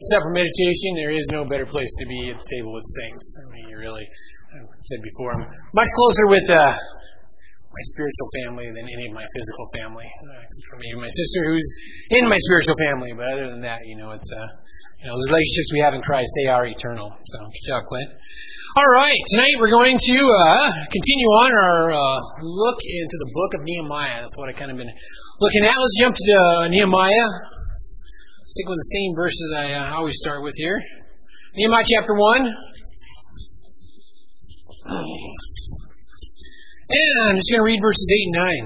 Except for meditation, there is no better place to be at the table with saints. I mean, I've said before, I'm much closer with my spiritual family than any of my physical family, except for maybe my sister who's in my spiritual family. But other than that, it's the relationships we have in Christ, they are eternal. So, good job, Clint. All right, tonight we're going to continue on our look into the book of Nehemiah. That's what I've kind of been looking at. Let's jump to Nehemiah. Stick with the same verses I always start with here. Nehemiah chapter 1. And I'm just going to read verses 8 and 9.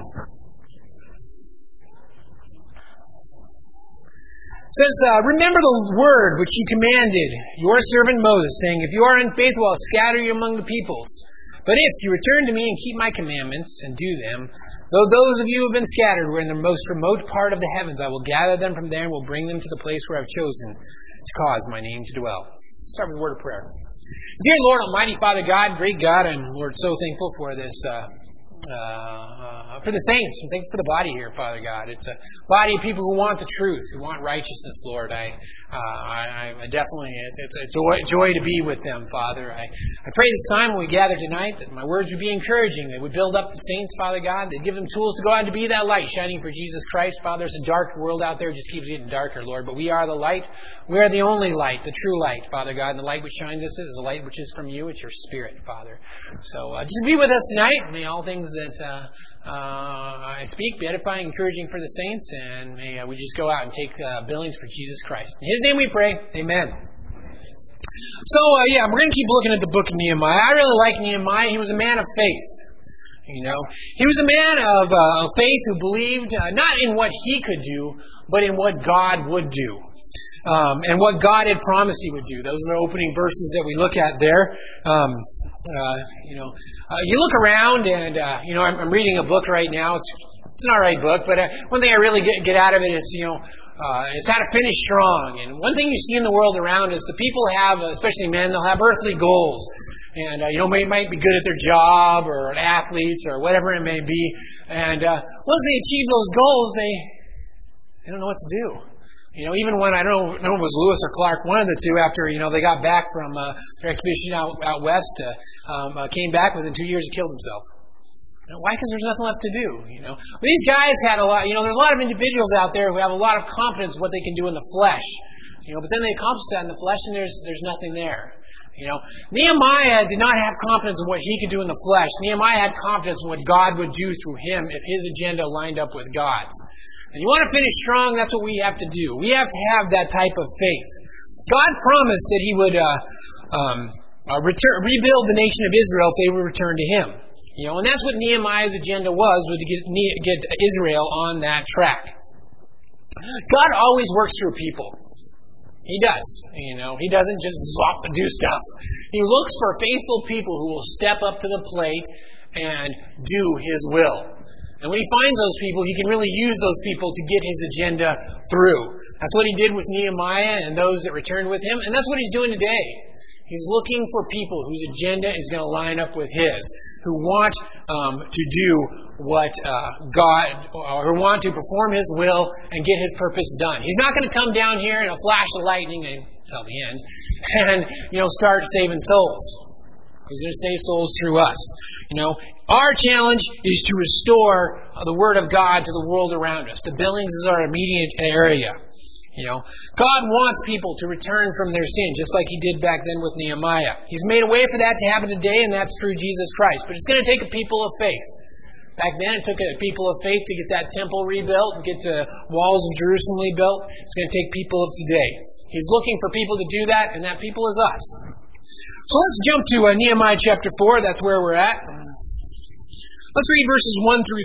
It says, remember the word which you commanded your servant Moses, saying, if you are unfaithful, I'll scatter you among the peoples. But if you return to me and keep my commandments and do them, though those of you who have been scattered were in the most remote part of the heavens, I will gather them from there and will bring them to the place where I've chosen to cause my name to dwell. Let's start with a word of prayer. Dear Lord, Almighty Father God, great God, I'm, Lord, so thankful for this, for the saints. I'm thankful for the body here, Father God. It's a body of people who want the truth, who want righteousness, Lord. I definitely, it's a joy to be with them, Father. I pray this time when we gather tonight that my words would be encouraging. They would build up the saints, Father God. They'd give them tools to go out and to be that light shining for Jesus Christ, Father. It's a dark world out there. It just keeps getting darker, Lord. But we are the light. We are the only light, the true light, Father God. And the light which shines us is the light which is from you. It's your Spirit, Father. So just be with us tonight. May all things that I speak be edifying, encouraging for the saints, and may we just go out and take billings for Jesus Christ. In His name we pray. Amen. So, we're going to keep looking at the book of Nehemiah. I really like Nehemiah. He was a man of faith. He was a man of faith who believed not in what he could do, but in what God would do. And what God had promised He would do. Those are the opening verses that we look at there. You look around and, I'm reading a book right now. It's an alright book, but one thing I really get out of it is, it's how to finish strong. And one thing you see in the world around is the people have, especially men, they'll have earthly goals. And, might be good at their job or athletes or whatever it may be. And once they achieve those goals, they don't know what to do. Even when, I don't know if it was Lewis or Clark, one of the two, after, they got back from their expedition out west, came back, within 2 years he killed himself. Why? Because there's nothing left to do, But these guys had a lot, there's a lot of individuals out there who have a lot of confidence in what they can do in the flesh. But then they accomplish that in the flesh and there's nothing there. Nehemiah did not have confidence in what he could do in the flesh. Nehemiah had confidence in what God would do through him if his agenda lined up with God's. And you want to finish strong, that's what we have to do. We have to have that type of faith. God promised that He would rebuild the nation of Israel if they would return to Him. And that's what Nehemiah's agenda was to get Israel on that track. God always works through people. He does. He doesn't just zop and do stuff. He looks for faithful people who will step up to the plate and do His will. And when He finds those people, He can really use those people to get His agenda through. That's what He did with Nehemiah and those that returned with him. And that's what He's doing today. He's looking for people whose agenda is going to line up with His, who want to do what God, or want to perform His will and get His purpose done. He's not going to come down here in a flash of lightning until the end and start saving souls. He's going to save souls through us. Our challenge is to restore the Word of God to the world around us. The Billings is our immediate area. God wants people to return from their sin, just like He did back then with Nehemiah. He's made a way for that to happen today, and that's through Jesus Christ. But it's going to take a people of faith. Back then, it took a people of faith to get that temple rebuilt and get the walls of Jerusalem rebuilt. It's going to take people of today. He's looking for people to do that, and that people is us. So let's jump to Nehemiah chapter 4. That's where we're at. Let's read verses 1 through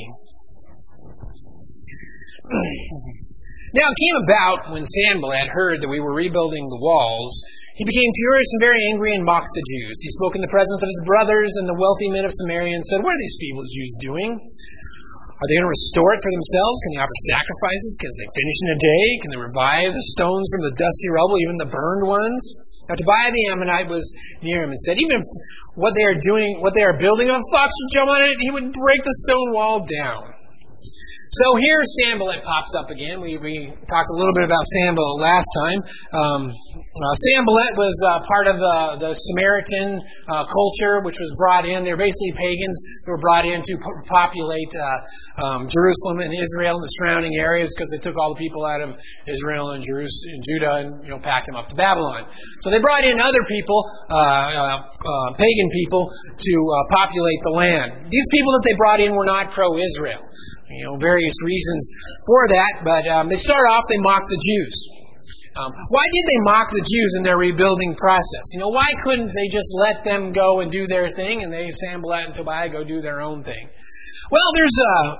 3. Now it came about when Sanballat heard that we were rebuilding the walls, he became furious and very angry and mocked the Jews. He spoke in the presence of his brothers and the wealthy men of Samaria and said, what are these feeble Jews doing? Are they going to restore it for themselves? Can they offer sacrifices? Can they finish in a day? Can they revive the stones from the dusty rubble, even the burned ones? Now Tobiah the Ammonite was near him and said, even if what they are doing, what they are building, if a fox would jump on it, he would break the stone wall down. So here Sanballat pops up again. We talked a little bit about Sanballat last time. Sanballat was part of the Samaritan culture, which was brought in. They're basically pagans who were brought in to populate Jerusalem and Israel and the surrounding areas, because they took all the people out of Israel and Judah and packed them up to Babylon. So they brought in other people, pagan people, to populate the land. These people that they brought in were not pro-Israel. Various reasons for that, but they start off, they mock the Jews. Why did they mock the Jews in their rebuilding process? Why couldn't they just let them go and do their thing, and they, Sanballat and Tobiah, go do their own thing? Well, there's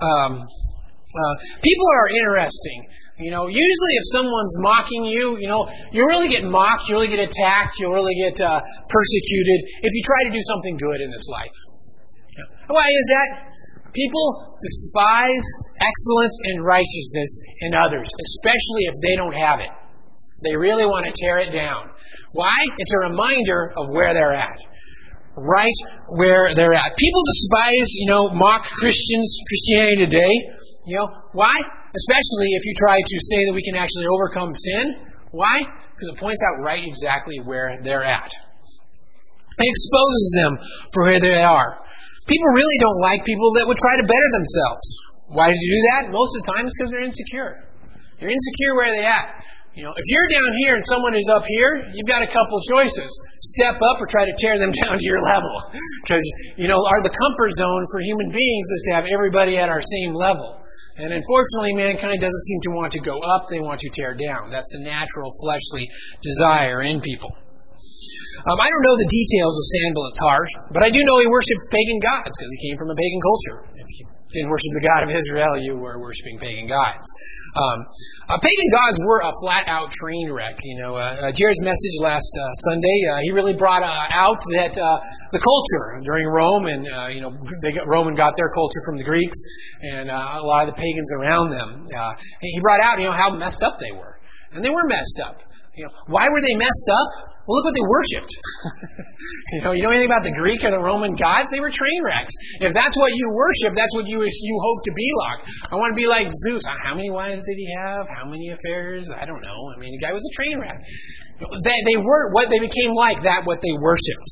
people are interesting. Usually if someone's mocking you, you really get mocked, you really get attacked, you really get persecuted if you try to do something good in this life. Why is that? People despise excellence and righteousness in others, especially if they don't have it. They really want to tear it down. Why? It's a reminder of where they're at. Right where they're at. People despise, mock Christianity today. Why? Especially if you try to say that we can actually overcome sin. Why? Because it points out right exactly where they're at. It exposes them for where they are. People really don't like people that would try to better themselves. Why do you do that? Most of the time it's because they're insecure. You're insecure where they're at. If you're down here and someone is up here, you've got a couple choices. Step up or try to tear them down to your level. Because, the comfort zone for human beings is to have everybody at our same level. And unfortunately, mankind doesn't seem to want to go up. They want to tear down. That's the natural fleshly desire in people. I don't know the details of Sanballat's heart, but I do know he worshipped pagan gods because he came from a pagan culture. If you didn't worship the God of Israel, you were worshiping pagan gods. Pagan gods were a flat-out train wreck. Jared's message last Sunday, he really brought out that the culture during Rome, and Rome got their culture from the Greeks, and a lot of the pagans around them. He brought out, how messed up they were, and they were messed up. Why were they messed up? Well, look what they worshipped. You know anything about the Greek or the Roman gods? They were train wrecks. If that's what you worship, that's what you hope to be like. I want to be like Zeus. How many wives did he have? How many affairs? I don't know. The guy was a train wreck. They were what they became like. That what they worshipped.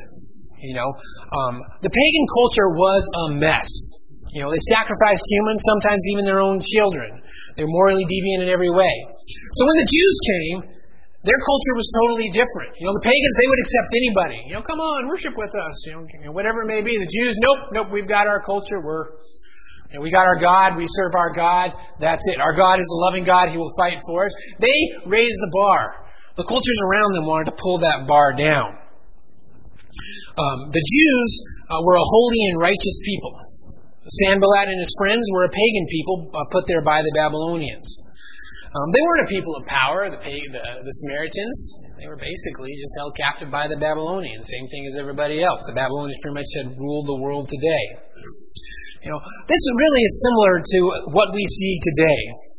The pagan culture was a mess. They sacrificed humans, sometimes even their own children. They were morally deviant in every way. So when the Jews came, their culture was totally different. The pagans, they would accept anybody. Come on, worship with us. Whatever it may be. The Jews, nope, we've got our culture. We got our God. We serve our God. That's it. Our God is a loving God. He will fight for us. They raised the bar. The cultures around them wanted to pull that bar down. The Jews were a holy and righteous people. Sanballat and his friends were a pagan people put there by the Babylonians. They weren't a people of power, the Samaritans. They were basically just held captive by the Babylonians. Same thing as everybody else. The Babylonians pretty much had ruled the world today. This really is similar to what we see today.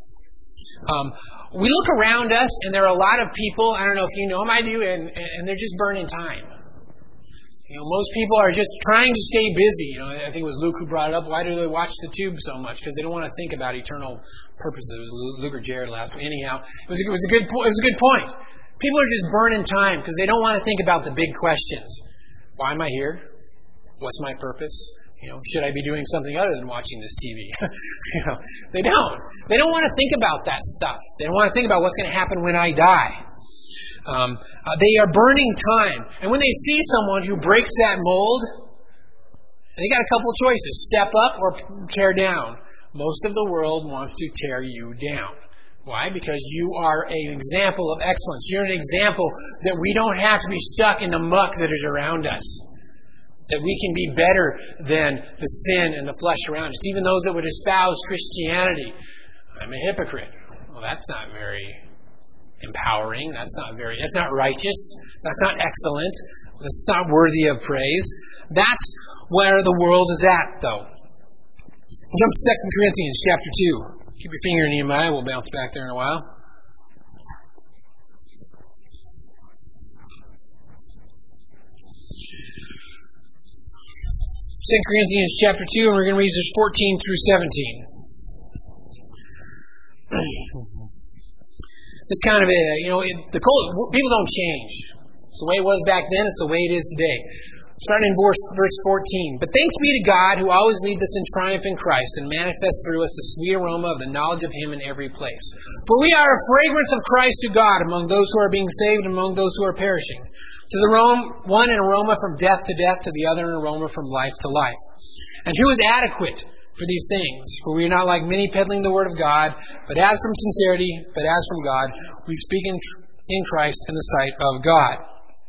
We look around us, and there are a lot of people, I don't know if you know them, I do, and they're just burning time. Most people are just trying to stay busy. I think it was Luke who brought it up. Why do they watch the tube so much? Because they don't want to think about eternal purposes. It was Luke or Jared last week. Anyhow, it was a good point. People are just burning time because they don't want to think about the big questions. Why am I here? What's my purpose? Should I be doing something other than watching this TV? They don't. They don't want to think about that stuff. They don't want to think about what's going to happen when I die. They are burning time. And when they see someone who breaks that mold, they got a couple of choices. Step up or tear down. Most of the world wants to tear you down. Why? Because you are an example of excellence. You're an example that we don't have to be stuck in the muck that is around us. That we can be better than the sin and the flesh around us. Even those that would espouse Christianity. I'm a hypocrite. Well, that's not very empowering. That's not righteous. That's not excellent. That's not worthy of praise. That's where the world is at, though. Jump to 2 Corinthians chapter 2. Keep your finger in Nehemiah. We'll bounce back there in a while. 2 Corinthians chapter 2, and we're going to read verses 14 through 17. It's kind of people don't change. It's the way it was back then. It's the way it is today. Starting in verse 14. But thanks be to God who always leads us in triumph in Christ and manifests through us the sweet aroma of the knowledge of Him in every place. For we are a fragrance of Christ to God among those who are being saved and among those who are perishing. To the one an aroma from death, to the other an aroma from life to life. And who is adequate for these things? For we are not like many peddling the word of God, but as from God, we speak in Christ in the sight of God.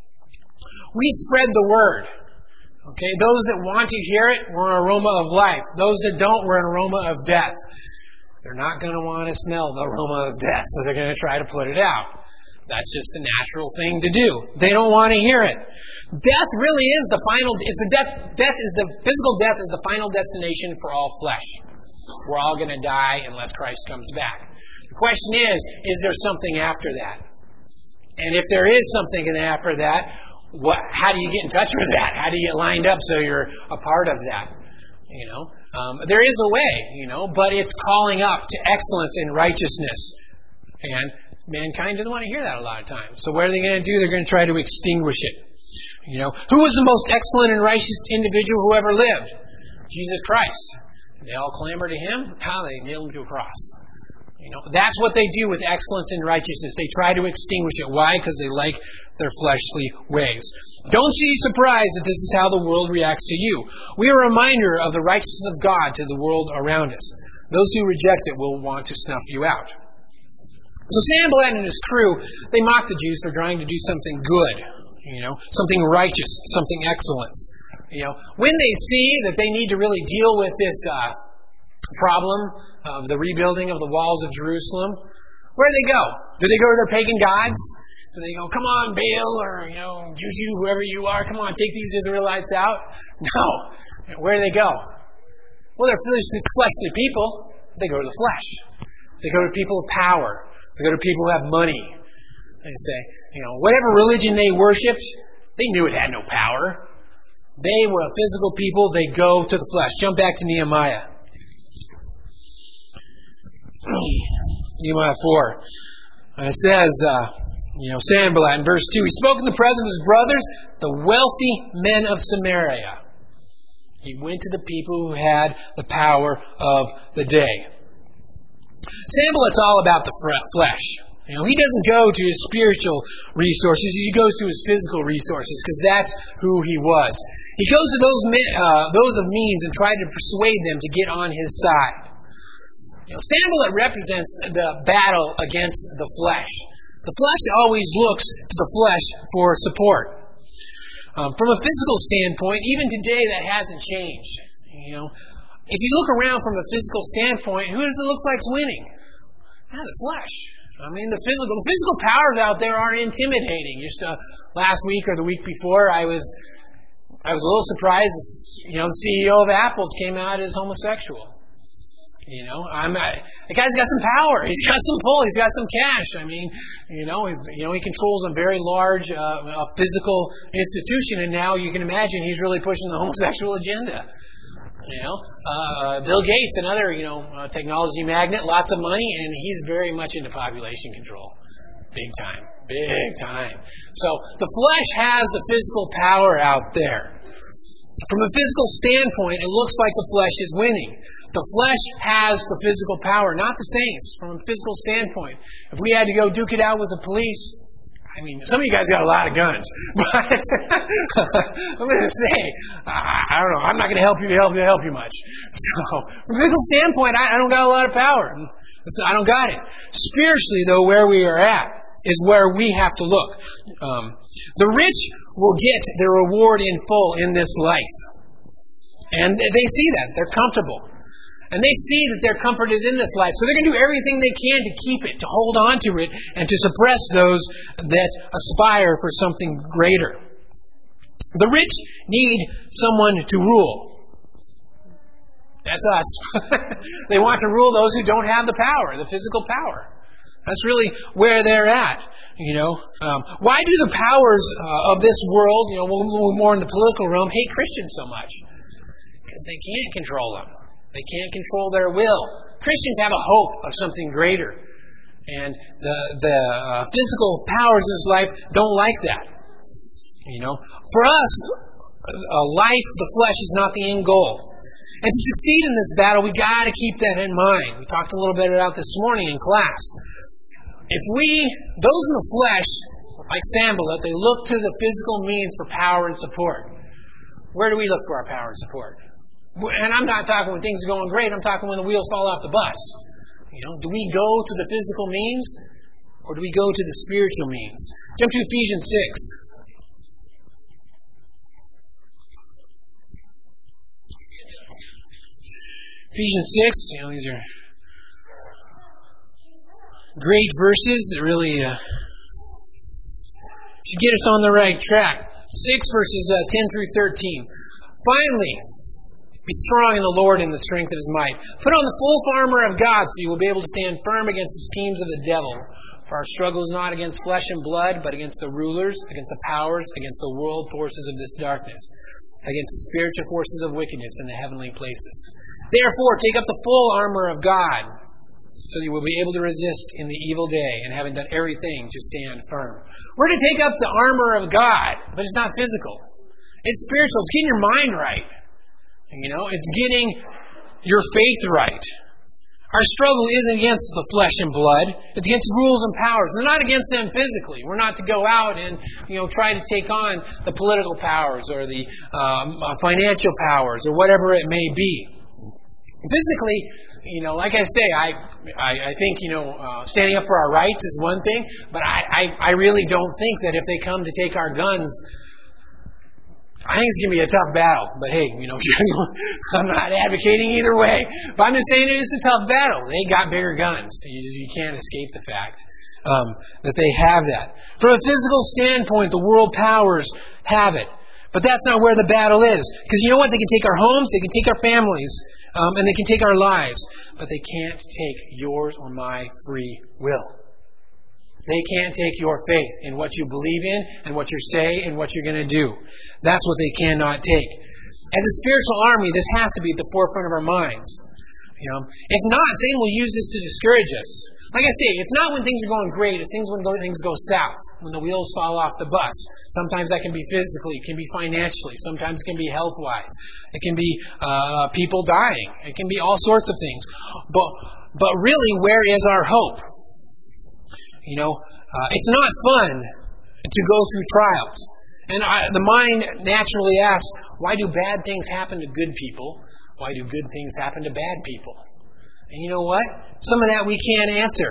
We spread the word. Okay, those that want to hear it, we're an aroma of life. Those that don't, we're an aroma of death. They're not going to want to smell the aroma of death, so they're going to try to put it out. That's just a natural thing to do. They don't want to hear it. Death really is the final. Physical death is the final destination for all flesh. We're all going to die unless Christ comes back. The question is there something after that? And if there is something after that, how do you get in touch with that? How do you get lined up so you're a part of that? There is a way, but it's calling up to excellence in righteousness. And mankind doesn't want to hear that a lot of times. So what are they going to do? They're going to try to extinguish it. Who was the most excellent and righteous individual who ever lived? Jesus Christ. They all clamor to Him. How? They nailed Him to a cross. That's what they do with excellence and righteousness. They try to extinguish it. Why? Because they like their fleshly ways. Don't be surprised that this is how the world reacts to you. We are a reminder of the righteousness of God to the world around us. Those who reject it will want to snuff you out. So Sanballat and his crew, they mocked the Jews for trying to do something good, something righteous, something excellent. When they see that they need to really deal with this problem of the rebuilding of the walls of Jerusalem, where do they go? Do they go to their pagan gods? Do they go, come on, Baal, or, Juju, whoever you are, come on, take these Israelites out? No. Where do they go? Well, they're fleshly people. They go to the flesh. They go to people of power. They go to people who have money. They say, whatever religion they worshipped, they knew it had no power. They were a physical people. They go to the flesh. Jump back to Nehemiah. Nehemiah 4. And it says, Sanballat in verse 2, he spoke in the presence of his brothers, the wealthy men of Samaria. He went to the people who had the power of the day. Sanballat's all about the flesh. He doesn't go to his spiritual resources. He goes to his physical resources because that's who he was. He goes to those of means and tries to persuade them to get on his side. Sanballat represents the battle against the flesh. The flesh always looks to the flesh for support. From a physical standpoint, even today that hasn't changed. If you look around from a physical standpoint, who does it look like's winning? The flesh. The physical powers out there are intimidating. Just last week or the week before, I was a little surprised. The CEO of Apple came out as homosexual. The guy's got some power. He's got some pull. He's got some cash. He controls a very large physical institution, and now you can imagine he's really pushing the homosexual agenda. Bill Gates, another technology magnate, lots of money, and he's very much into population control. Big time. So the flesh has the physical power out there. From a physical standpoint, it looks like the flesh is winning. The flesh has the physical power, not the saints, from a physical standpoint. If we had to go duke it out with the police, some of you guys got a lot of guns, but I'm going to say, I don't know, I'm not going to help you much. So, from a physical standpoint, I don't got a lot of power. I don't got it. Spiritually, though, where we are at is where we have to look. The rich will get their reward in full in this life. And they see that. They're comfortable. And they see that their comfort is in this life. So they're going to do everything they can to keep it, to hold on to it, and to suppress those that aspire for something greater. The rich need someone to rule. That's us. They want to rule those who don't have the power, the physical power. That's really where they're at. Why do the powers of this world, more in the political realm, hate Christians so much? Because they can't control them. They can't control their will. Christians have a hope of something greater. And the physical powers in this life don't like that. For us, life, the flesh, is not the end goal. And to succeed in this battle, we got to keep that in mind. We talked a little bit about this morning in class. If those in the flesh, like Sanballat, they look to the physical means for power and support. Where do we look for our power and support? And I'm not talking when things are going great. I'm talking when the wheels fall off the bus. Do we go to the physical means, or do we go to the spiritual means? Jump to Ephesians 6. Ephesians 6, these are great verses that really should get us on the right track. 6 verses 10 through 13. Finally, be strong in the Lord and the strength of His might. Put on the full armor of God so you will be able to stand firm against the schemes of the devil. For our struggle is not against flesh and blood, but against the rulers, against the powers, against the world forces of this darkness, against the spiritual forces of wickedness in the heavenly places. Therefore, take up the full armor of God, so you will be able to resist in the evil day, and having done everything, to stand firm. We're to take up the armor of God, but it's not physical. It's spiritual. It's getting your mind right. It's getting your faith right. Our struggle isn't against the flesh and blood. It's against rules and powers. It's not against them physically. We're not to go out and try to take on the political powers or the financial powers or whatever it may be. Physically, like I say, I think standing up for our rights is one thing, but I really don't think that if they come to take our guns, I think it's going to be a tough battle. But hey, I'm not advocating either way. But I'm just saying it's a tough battle. They got bigger guns. You can't escape the fact that they have that. From a physical standpoint, the world powers have it. But that's not where the battle is. Because you know what? They can take our homes, they can take our families, and they can take our lives. But they can't take yours or my free will. They can't take your faith in what you believe in and what you say and what you're going to do. That's what they cannot take. As a spiritual army, this has to be at the forefront of our minds. If not, Satan will use this to discourage us. Like I say, it's not when things are going great. It's when things go south, when the wheels fall off the bus. Sometimes that can be physically, it can be financially, sometimes it can be health-wise. It can be people dying. It can be all sorts of things. But really, where is our hope? It's not fun to go through trials. And the mind naturally asks, why do bad things happen to good people? Why do good things happen to bad people? And you know what? Some of that we can't answer.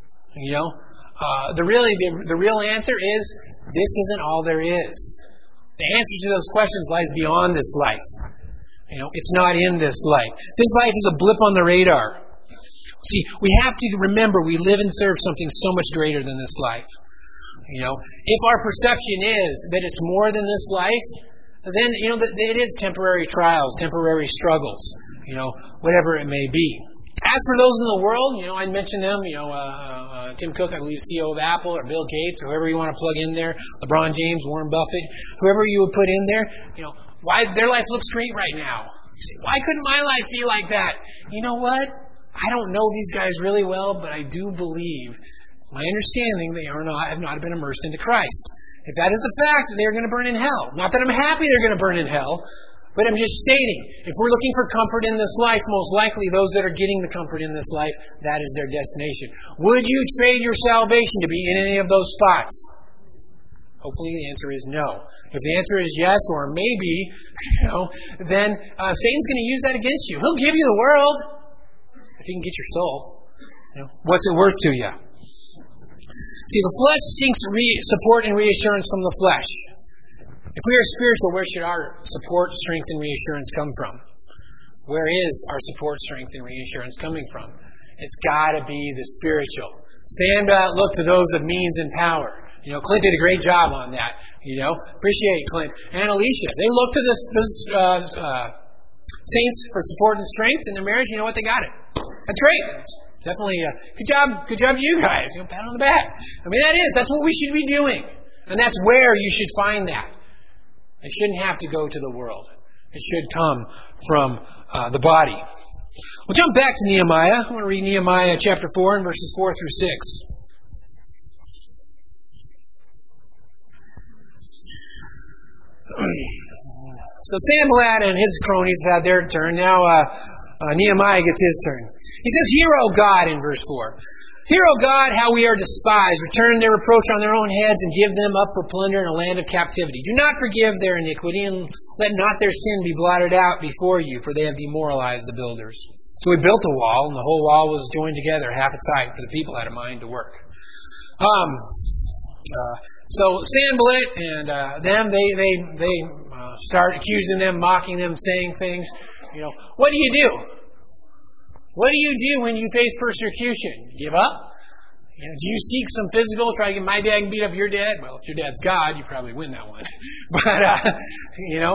The real answer is, this isn't all there is. The answer to those questions lies beyond this life. It's not in this life. This life is a blip on the radar. See, we have to remember we live and serve something so much greater than this life. If our perception is that it's more than this life, then it is temporary trials, temporary struggles, whatever it may be. As for those in the world, I mentioned them, Tim Cook, I believe, CEO of Apple, or Bill Gates, or whoever you want to plug in there, LeBron James, Warren Buffett, whoever you would put in there, why their life looks great right now. You say, why couldn't my life be like that? You know what? I don't know these guys really well, but I do believe, my understanding, they have not been immersed into Christ. If that is the fact, they're going to burn in hell. Not that I'm happy they're going to burn in hell, but I'm just stating, if we're looking for comfort in this life, most likely those that are getting the comfort in this life, that is their destination. Would you trade your salvation to be in any of those spots? Hopefully the answer is no. If the answer is yes or maybe, then Satan's going to use that against you. He'll give you the world. If you can get your soul, what's it worth to you? See, the flesh seeks support and reassurance from the flesh. If we are spiritual, where should our support, strength, and reassurance come from? Where is our support, strength, and reassurance coming from? It's got to be the spiritual. Sanballat looked to those of means and power. Clint did a great job on that. Appreciate Clint and Alicia. They looked to this saints for support and strength in their marriage. You know what? They got it. That's great. Definitely good job to you guys. Pat on the back. That's what we should be doing. And that's where you should find that. It shouldn't have to go to the world. It should come from the body. We'll jump back to Nehemiah. I want to read Nehemiah chapter 4 and verses 4 through 6. So Sanballat and his cronies have had their turn. Now Nehemiah gets his turn. He says, "Hear, O God," in verse 4. "Hear, O God, how we are despised. Return their reproach on their own heads and give them up for plunder in a land of captivity. Do not forgive their iniquity and let not their sin be blotted out before you, for they have demoralized the builders." So we built a wall, and the whole wall was joined together half its height, for the people had a mind to work. So Sanballat and them, they start accusing them, mocking them, saying things. What do you do? What do you do when you face persecution? Give up? Do you seek some physical, try to get my dad and beat up your dad? Well, if your dad's God, you probably win that one. But no.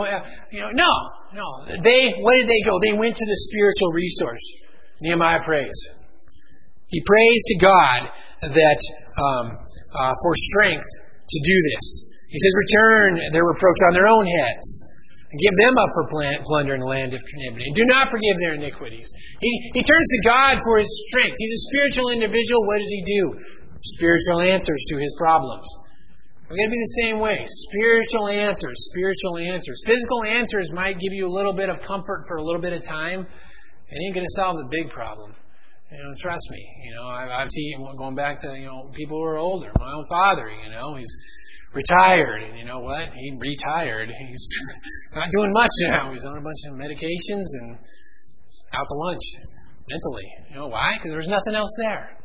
What did they go? They went to the spiritual resource. Nehemiah prays. He prays to God that for strength to do this. He says, "Return their reproach on their own heads, and give them up for plunder in the land of captivity. And do not forgive their iniquities." He turns to God for his strength. He's a spiritual individual. What does he do? Spiritual answers to his problems. We're going to be the same way. Spiritual answers. Physical answers might give you a little bit of comfort for a little bit of time. It ain't going to solve the big problem. Trust me. I've seen, going back to, people who are older. My own father, he's retired, and you know what? He retired. He's not doing much now. He's on a bunch of medications and out to lunch mentally. Why? Because there's nothing else there.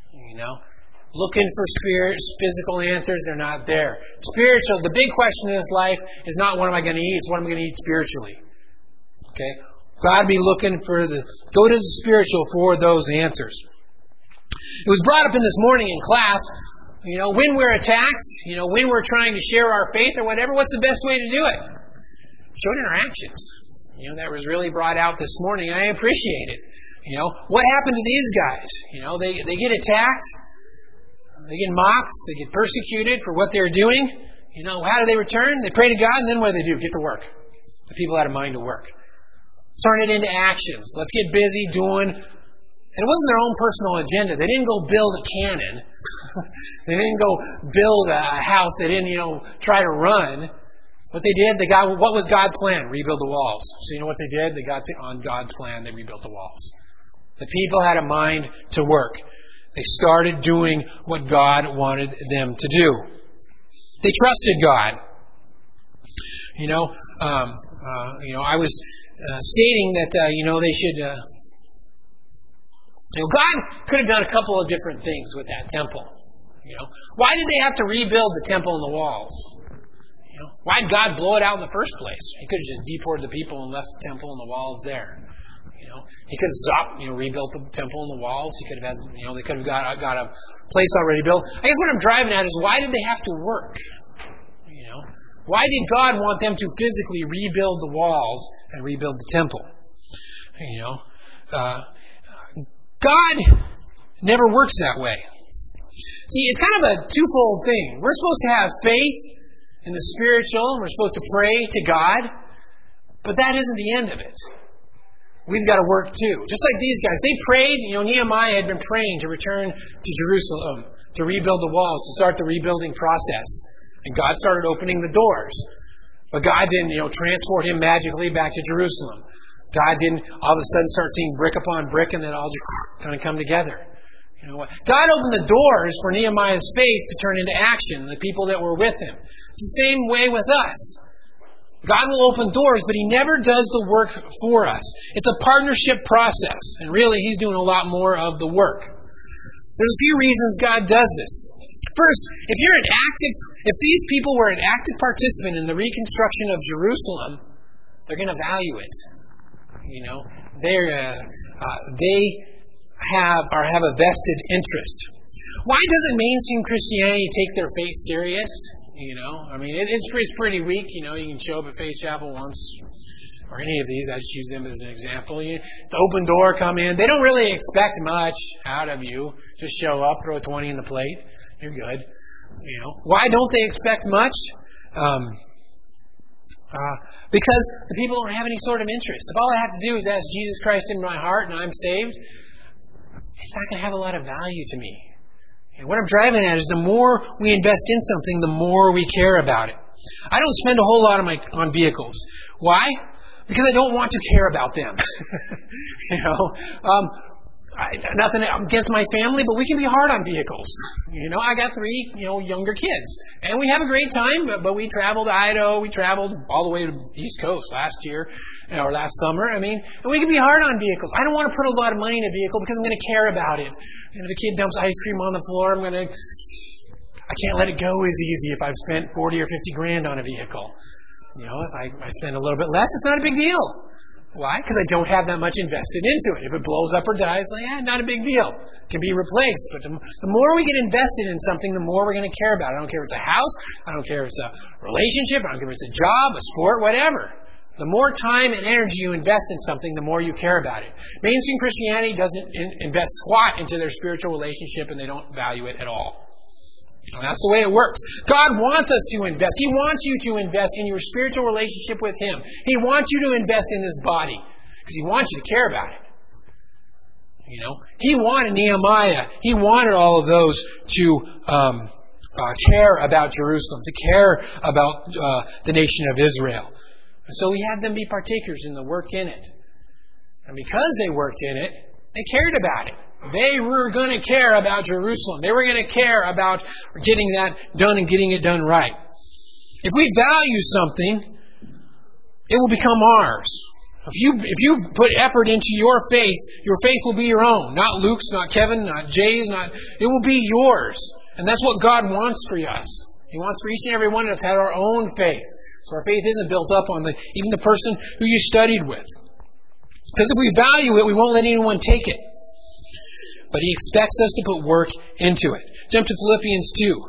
Looking for physical answers, they're not there. Spiritual, the big question in this life is not what am I going to eat, it's what am I going to eat spiritually. Okay? God be looking go to the spiritual for those answers. It was brought up in this morning in class, when we're attacked, when we're trying to share our faith or whatever, what's the best way to do it? Show it in our actions. That was really brought out this morning, and I appreciate it. What happened to these guys? They get attacked, they get mocked, they get persecuted for what they're doing. How do they return? They pray to God, and then what do they do? Get to work. The people had a mind to work. Turn it into actions. Let's get busy doing. And it wasn't their own personal agenda. They didn't go build a cannon. They didn't go build a house. They didn't, try to run. What they did, what was God's plan? Rebuild the walls. So you know what they did? They got on God's plan. They rebuilt the walls. The people had a mind to work. They started doing what God wanted them to do. They trusted God. I was stating that, they should... God could have done a couple of different things with that temple. Why did they have to rebuild the temple and the walls? Why did God blow it out in the first place? He could have just deported the people and left the temple and the walls there. He could have rebuilt the temple and the walls. He could have had, they could have got a place already built. I guess what I'm driving at is why did they have to work? Why did God want them to physically rebuild the walls and rebuild the temple? God never works that way. See, it's kind of a twofold thing. We're supposed to have faith in the spiritual, and we're supposed to pray to God, but that isn't the end of it. We've got to work too. Just like these guys. They prayed, Nehemiah had been praying to return to Jerusalem, to rebuild the walls, to start the rebuilding process. And God started opening the doors. But God didn't, transport him magically back to Jerusalem. God didn't all of a sudden start seeing brick upon brick and then all just kind of come together. God opened the doors for Nehemiah's faith to turn into action, the people that were with him. It's the same way with us. God will open doors, but he never does the work for us. It's a partnership process, and really he's doing a lot more of the work. There's a few reasons God does this. First, if these people were an active participant in the reconstruction of Jerusalem, they're going to value it. They have a vested interest. Why doesn't mainstream Christianity take their faith serious? It's pretty weak. You can show up at Faith Chapel once, or any of these. I just use them as an example. It's open door, come in. They don't really expect much out of you. Just show up, throw a 20 in the plate. You're good. Because the people don't have any sort of interest. If all I have to do is ask Jesus Christ in my heart and I'm saved, it's not going to have a lot of value to me. And what I'm driving at is the more we invest in something, the more we care about it. I don't spend a whole lot on vehicles. Why? Because I don't want to care about them. Nothing against my family, but we can be hard on vehicles. I got 3, younger kids. And we have a great time, but we traveled to Idaho. We traveled all the way to the East Coast last year, or last summer. And we can be hard on vehicles. I don't want to put a lot of money in a vehicle because I'm going to care about it. And if a kid dumps ice cream on the floor, I can't let it go as easy if I've spent 40 or 50 grand on a vehicle. If I spend a little bit less, it's not a big deal. Why? Because I don't have that much invested into it. If it blows up or dies, not a big deal. It can be replaced. But the more we get invested in something, the more we're going to care about it. I don't care if it's a house. I don't care if it's a relationship. I don't care if it's a job, a sport, whatever. The more time and energy you invest in something, the more you care about it. Mainstream Christianity doesn't invest squat into their spiritual relationship, and they don't value it at all. And that's the way it works. God wants us to invest. He wants you to invest in your spiritual relationship with Him. He wants you to invest in this body because He wants you to care about it. He wanted Nehemiah. He wanted all of those to care about Jerusalem, to care about the nation of Israel. And so He had them be partakers in the work in it. And because they worked in it, they cared about it. They were going to care about Jerusalem. They were going to care about getting that done and getting it done right. If we value something, it will become ours. If you put effort into your faith will be your own. Not Luke's, not Kevin, not Jay's, it will be yours. And that's what God wants for us. He wants for each and every one of us to have our own faith. So our faith isn't built up on even the person who you studied with. Because if we value it, we won't let anyone take it. But He expects us to put work into it. Jump to Philippians 2.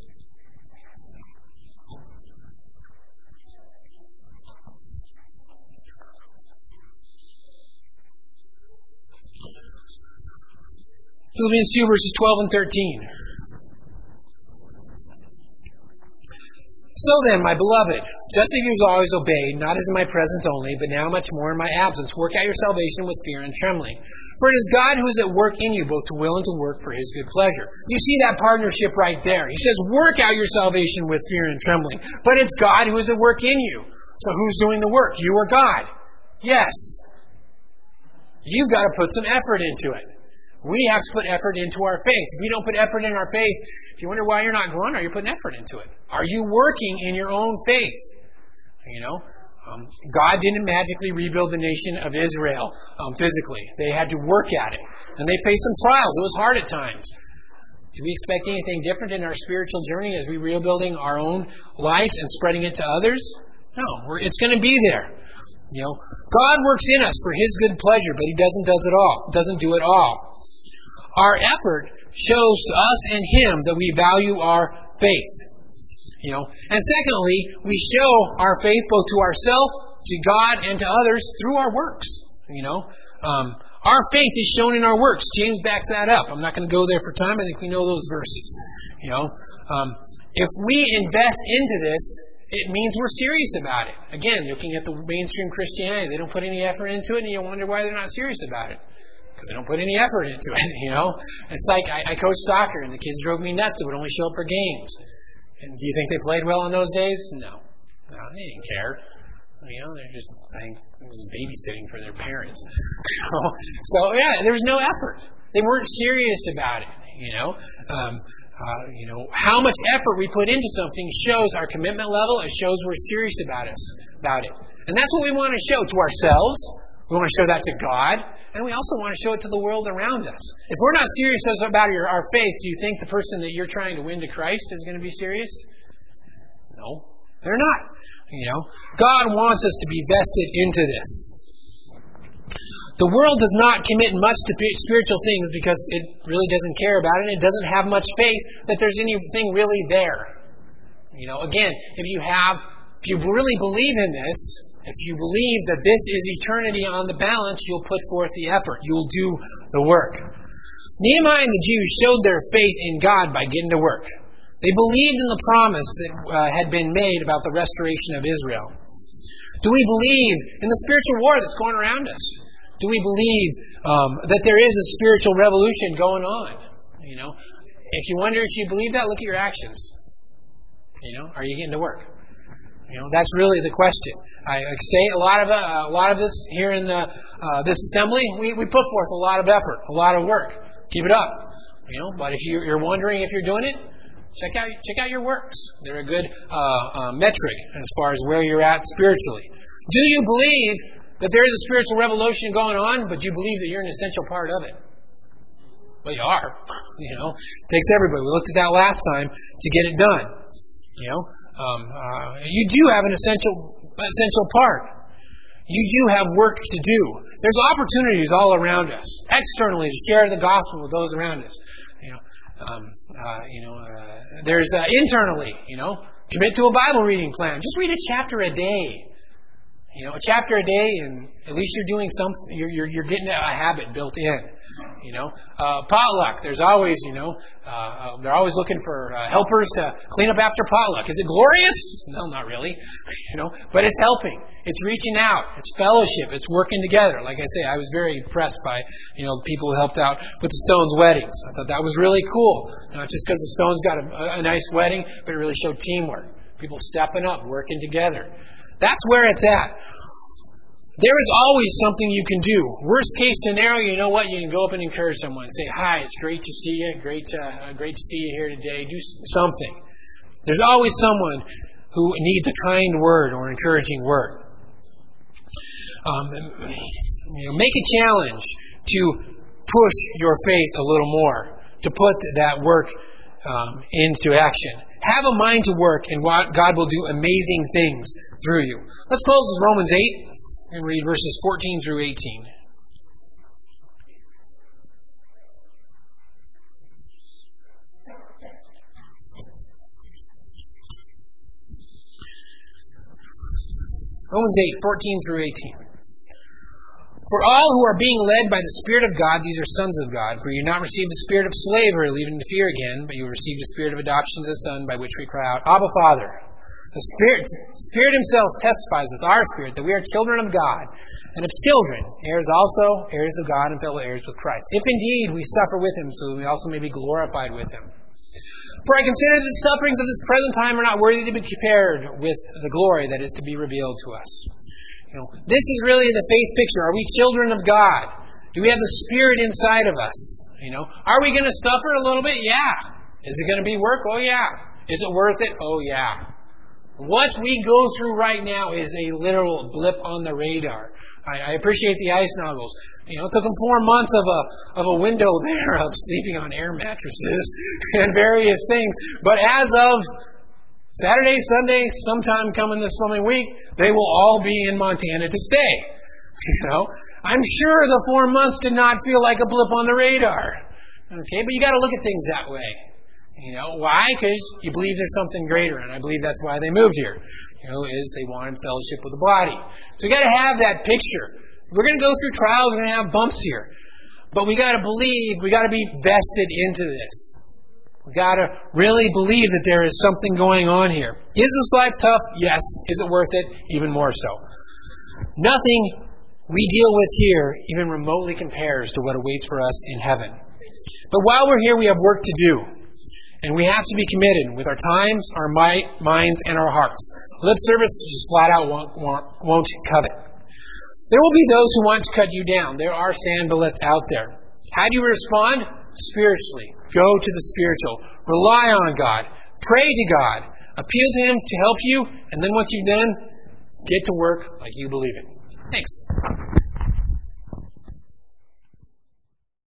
Philippians 2 verses 12 and 13. So then, my beloved, just as you've always obeyed, not as in my presence only, but now much more in my absence, work out your salvation with fear and trembling. For it is God who is at work in you, both to will and to work for His good pleasure. You see that partnership right there. He says, work out your salvation with fear and trembling. But it's God who is at work in you. So who's doing the work? You or God? Yes. You've got to put some effort into it. We have to put effort into our faith. If we don't put effort in our faith, if you wonder why you're not growing, are you putting effort into it? Are you working in your own faith? God didn't magically rebuild the nation of Israel physically. They had to work at it. And they faced some trials. It was hard at times. Do we expect anything different in our spiritual journey as we're rebuilding our own lives and spreading it to others? No, it's going to be there. God works in us for His good pleasure, but He doesn't do it all. Our effort shows to us and Him that we value our faith. And secondly, we show our faith both to ourselves, to God, and to others through our works. Our faith is shown in our works. James backs that up. I'm not going to go there for time. I think we know those verses. If we invest into this, it means we're serious about it. Again, looking at the mainstream Christianity, they don't put any effort into it, and you wonder why they're not serious about it. Because they don't put any effort into it, It's like I coached soccer, and the kids drove me nuts. They would only show up for games. And do you think they played well in those days? No, they didn't care. They're just babysitting for their parents. So there was no effort. They weren't serious about it. How much effort we put into something shows our commitment level. It shows we're serious about it. And that's what we want to show to ourselves. We want to show that to God. And we also want to show it to the world around us. If we're not serious about our faith, do you think the person that you're trying to win to Christ is going to be serious? No, they're not. God wants us to be vested into this. The world does not commit much to spiritual things because it really doesn't care about it. It doesn't have much faith that there's anything really there. Again, if you really believe in this, if you believe that this is eternity on the balance, you'll put forth the effort. You'll do the work. Nehemiah and the Jews showed their faith in God by getting to work. They believed in the promise that had been made about the restoration of Israel. Do we believe in the spiritual war that's going around us? Do we believe that there is a spiritual revolution going on? If you wonder if you believe that, look at your actions. Are you getting to work? That's really the question. I say a lot of this here in this assembly, we put forth a lot of effort, a lot of work. Keep it up. But if you're wondering if you're doing it, check out your works. They're a good metric as far as where you're at spiritually. Do you believe that there is a spiritual revolution going on, but you believe that you're an essential part of it? Well, you are. It takes everybody. We looked at that last time to get it done. You do have an essential part. You do have work to do. There's opportunities all around us, externally, to share the gospel with those around us. There's internally, commit to a Bible reading plan. Just read a chapter a day. A chapter a day, and at least you're doing something. You're getting a habit built in. Potluck. There's always, they're always looking for helpers to clean up after potluck. Is it glorious? No, not really. But it's helping. It's reaching out. It's fellowship. It's working together. Like I say, I was very impressed by, the people who helped out with the Stones' weddings. I thought that was really cool. Not just because the Stones got a nice wedding, but it really showed teamwork. People stepping up, working together. That's where it's at. There is always something you can do. Worst case scenario, you know what? You can go up and encourage someone and say, "Hi, it's great to see you. Great to see you here today." Do something. There's always someone who needs a kind word or an encouraging word. Make a challenge to push your faith a little more, to put that work into action. Have a mind to work, and God will do amazing things through you. Let's close with Romans 8 and read verses 14 through 18. Romans 8, 14 through 18. For all who are being led by the Spirit of God, these are sons of God. For you have not received the spirit of slavery, leading to fear again, but you have received the spirit of adoption as a son, by which we cry out, Abba, Father. The Spirit Himself testifies with our spirit that we are children of God, and if children, heirs also, heirs of God, and fellow heirs with Christ. If indeed we suffer with Him, so that we also may be glorified with Him. For I consider that the sufferings of this present time are not worthy to be compared with the glory that is to be revealed to us. This is really the faith picture. Are we children of God? Do we have the Spirit inside of us? Are we going to suffer a little bit? Yeah. Is it going to be work? Oh, yeah. Is it worth it? Oh, yeah. What we go through right now is a literal blip on the radar. I appreciate the ice noggles. It took them 4 months of a window there of sleeping on air mattresses and various things. But as of Saturday, Sunday, sometime coming this coming week, they will all be in Montana to stay. I'm sure the 4 months did not feel like a blip on the radar. Okay, but you got to look at things that way. Why? Because you believe there's something greater, and I believe that's why they moved here. Is they wanted fellowship with the body. So we got to have that picture. We're going to go through trials. We're going to have bumps here, but we got to believe. We got to be vested into this. We've got to really believe that there is something going on here. Is this life tough? Yes. Is it worth it? Even more so. Nothing we deal with here even remotely compares to what awaits for us in heaven. But while we're here, we have work to do. And we have to be committed with our times, our minds, and our hearts. Lip service just flat out won't cut it. There will be those who want to cut you down. There are Sanballats out there. How do you respond? Spiritually. Go to the spiritual. Rely on God. Pray to God. Appeal to Him to help you. And then once you've done, get to work like you believe it. Thanks.